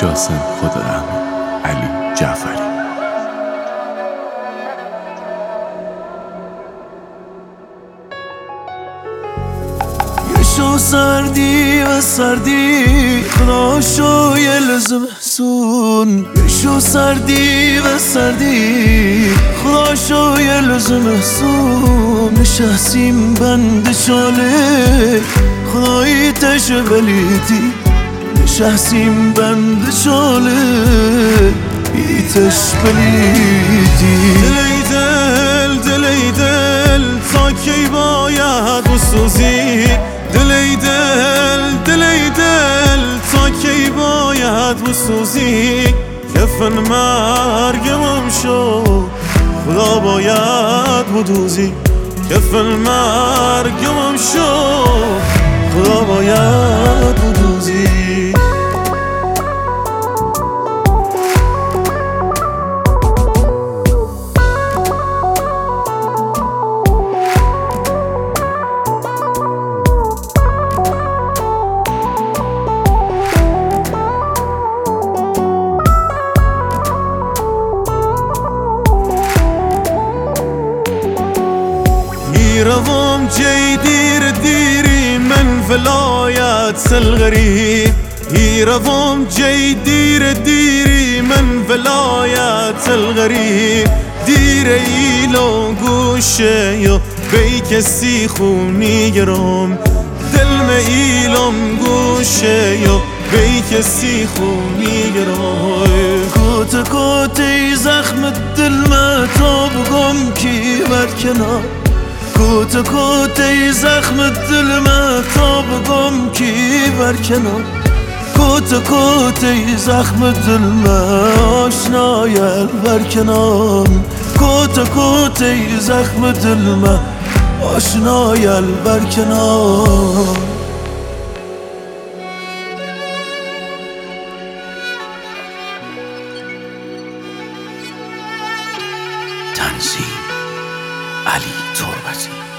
جاسم خدا رحمه علی جعفری. شو سردی و سردی خدا شو یلزم سون شو سردی و سردی خدا شو یلزم سون نشستیم بند شاله خدایی تشبلیتی نشستیم بند شاله ای تشبلیتی دلی دل تا کی باید بسوزی دلی دل تا کی باید بسوزی کفن مرگمم شو خدا باید بدوزی کفن مرگمم شو خدا باید بدوزی. روام جي ديري من فلايات الغريب روام جي ديري من فلايات الغريب ديري لو گوشه بي کسی خونی گرام دل میلم گوشه بی کسی خونی گرام کوته زخم دل ما تو بگم کی برکنار کوته زخم دل ما تا بگم کی برکنار کوته زخم دل ما آشنای برکنار کوته زخم دل ما آشنای برکنار. تنظیم علی تربتی.